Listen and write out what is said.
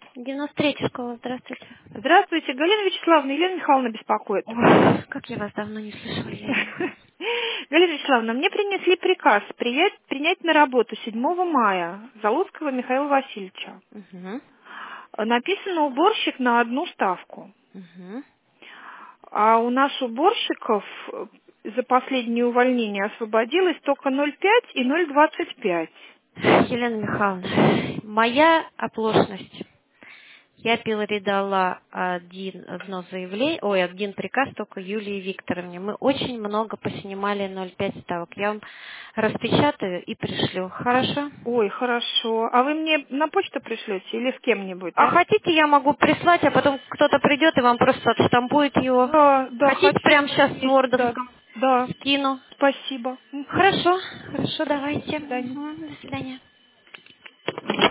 93-я школа, здравствуйте. Здравствуйте, Галина Вячеславовна, Елена Михайловна беспокоит. Ой, как я вас давно не слышала, Елена. Галина Вячеславовна, мне принесли приказ принять на работу 7 мая Залуцкого Михаила Васильевича. Угу. Написано уборщик на одну ставку. Угу. А у нас уборщиков за последнее увольнение освободилось только 0,5 и 0,25. Елена Михайловна, моя оплошность. Я передала один приказ только Юлии Викторовне. Мы очень много поснимали 0,5 ставок. Я вам распечатаю и пришлю. Хорошо? Ой, хорошо. А вы мне на почту пришлете или с кем-нибудь, А а? хотите, я могу прислать, а потом кто-то придет и вам просто отштампует его. Да, Хотите, хочу. прямо сейчас в Есть, да. вордовском Да, скину? спасибо. Хорошо, хорошо, До давайте. свидания. До свидания.